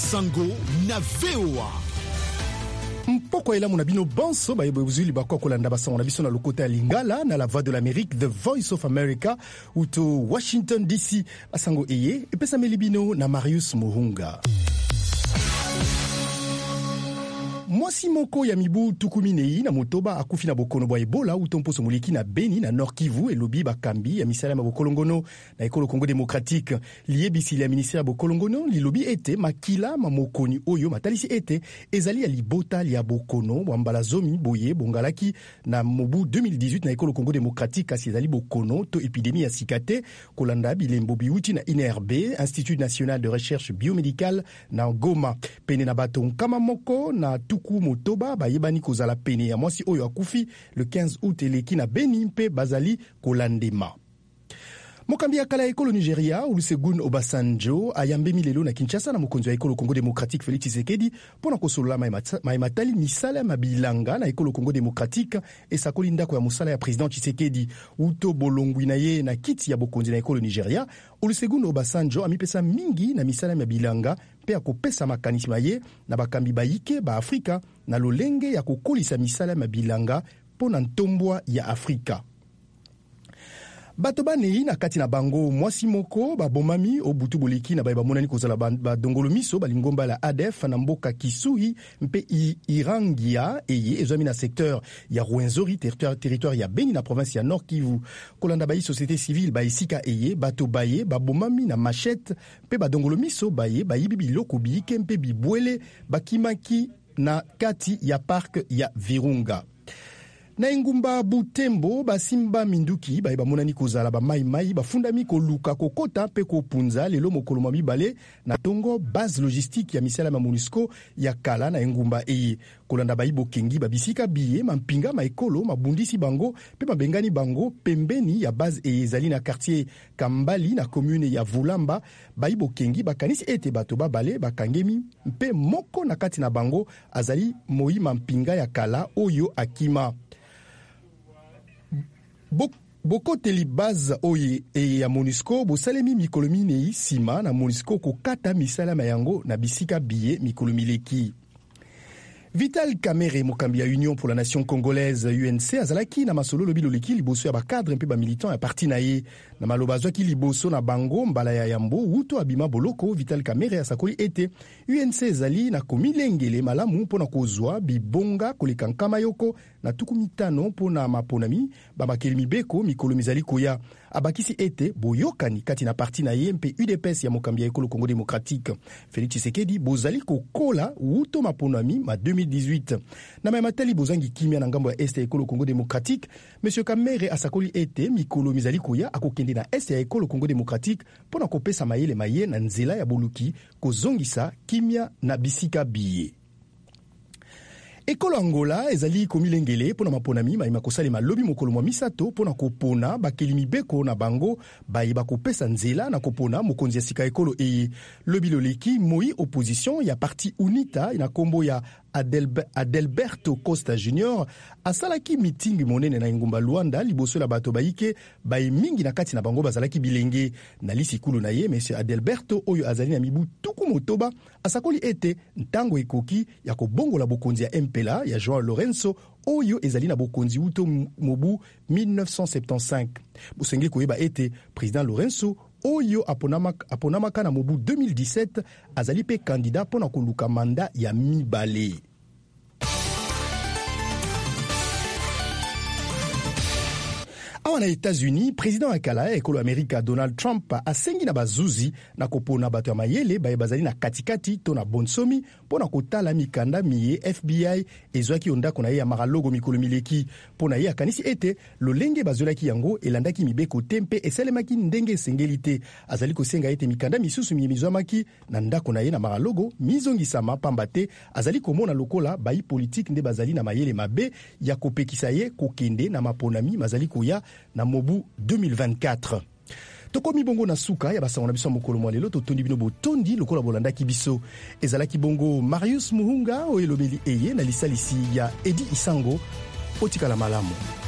Sango na VOA. Mpoko elamu na bino banso ba yebozuli bakwa kolanda basango na biso na lokota ya Lingala na la voix de l'Amérique, The Voice of America uto Washington DC. Basango eye epesa melibino na Marius Muhunga. Mwasi moko ya mibu tukuminei na motoba akufi na bokono bwa Ebola utomposo muliki na Beni na Nord Kivu elobi bakambi ya misala ya bokolongono na ekolo Congo démocratique liebisi ya ministère ya bokolongono lilobi ete makila mamokoni oyo matalisi ete ezali ya libota ya bokono wambala zomi boye bongalaki na mobu 2018 na ekolo Congo démocratique kasi ezali bokono to epidemie ya sikate kolanda bilembo biuti na INRB Institut National de Recherche Biomédicale na Goma pene na bato nkama moko na tuku motoba bayebani kozala pene ya mwasi oyo akufi le 15 août eleki na Beni mpe bazali kolandema. Mokambi ya kala ya ekolo Nigeria Olusegun Obasanjo ayambemi lelo na Kinshasa na mokonzi ya ekolo Congo démocratique Félix Tshisekedi pona kosolola maimatali misala ya mabilanga na ekolo Congo démocratique esakoli ndako ya mosala ya président Tshisekedi uto bolongwi na ye na kiti ya bokonzi na ekolo Nigeria. Olusegun Obasanjo amipesa mingi na misala ya mabilanga pe akopesa makanisi maye na bakambi bayike ba Afrika na lolenge ya kokolisa misala ya mabilanga pona ntombwa ya Afrika. Bato banei na kati na bango mwasi moko babomami obutu boleki na bamonani kozala badongolo miso balingomba la ADF na mboka Kisuhi mpe Irangia eye ezwami na secteur ya Rwenzori territoire ya Beni na province ya Nord Kivu kolanda bayi société civile baisika eye bato baye babomami na machette mpe badongolo miso baye biloko biike mpe bibwele bakimaki na kati ya park ya Virunga. Na engumba Butembo basimba minduki bamonani kozala ba mai bafundami koluka kokota pe kopunza lelo mokolo mwa mibale na tongo base logistique ya misala ya MONUSCO ya kala na engumba eye kolanda bayibo kengi babisika biye mampinga maekolo mabundisi bango pe mabengani bango pembeni ya base eye ezali na quartier Kambali na commune ya Vulamba bayibo kengi bakanisi ete bato babale bakangemi mpe moko na kati na bango azali moi mampinga ya kala oyo akima. Bokoteli base oye ya MONUSCO bosalemi mikolo minei sima na MONUSCO kokata misala mayango na bisika biye mikolo mileki. Vital Kamerhe mokambi ya Union pour la Nation Congolaise UNC azalaki na masolo lobi loleki liboso ya bakadre mpe bamilitant ya parti na ye na maloba azwaki liboso na bango mbala ya yambo uto abima boloko. Vital Kamerhe asakoli ete UNC ezali na komilengele malamu mpona kozwa bibonga koleka nkama yoko na tuku mitano mpona maponami bamakeli mibeko mikolo mizali koya. Abakisi ete boyokani kati na parti na ye mpe UDPS ya mokambi ya ekolo Congo démocratique Félix Tshisekedi bozali kokola uto maponami ma 2018 na mamatali bozangi kimia na ngambo ya este ya ekolo Congo démocratique. Monsieur Kamerhe asakoli ete mikolo mizali koya akokende na este ya ekolo Congo démocratique pona kopesa mayele maye na nzela ya boluki kozongisa kimia na bisika biye. Ekolo Angola ezali komilengele pona maponami maima kosalema lobi mokolo mwa misato pona kopona bakelimi beko na bango bayeba kopesa nzela na kopona mokonzi ya sika ekolo eye lobi loleki moi opposition ya parti UNITA na kombo ya Adelberto Costa Junior asalaki meeting monene na engumba Luanda liboso la bato baike bayi mingi na kati na bango bazalaki bilenge na lisikulu na ye. Monsieur Adelberto oyo azali na mibu tuku motoba asakoli ete ntango ekoki ya kobongola bokonzi ya MPLA ya João Lourenço oyo ezali na bokonzi uto mobu 1975. Bosengeli koyeba ete président Lourenço oyo aponamaka na mobu 2017 azali pe candidat pona koluka manda ya mibale. Awa na États-Unis, président akala ya ekolo Amerika Donald Trump asengi na bazuzi na kopona bato ya mayele baye bazali na katikati to na bonsomi pona kotala mikanda miye FBI ezwaki ondako na ye ya maralogo mikolo mileki pona ye akanisi ete lolenge bazolaki yango elandaki mibeko tempe esalemaki ndenge esengeli te. Azali kosenga ete mikanda misusu miye mizwamaki na ndako na ye na maralogo mizongisama pamba te azali komona lokola bayi politique nde bazali na mayele mabe ya kopekisa ye kokende na maponami mazali koya na mobu 2024. Tokomi bongo na suka ya basango na biso mokolo mwa lelo totondi bino botondi lokola bolandaki biso ezalaki bongo Marius Muhunga oyo elobeli eye na lisalisi ya Edi Isango otikala malamu.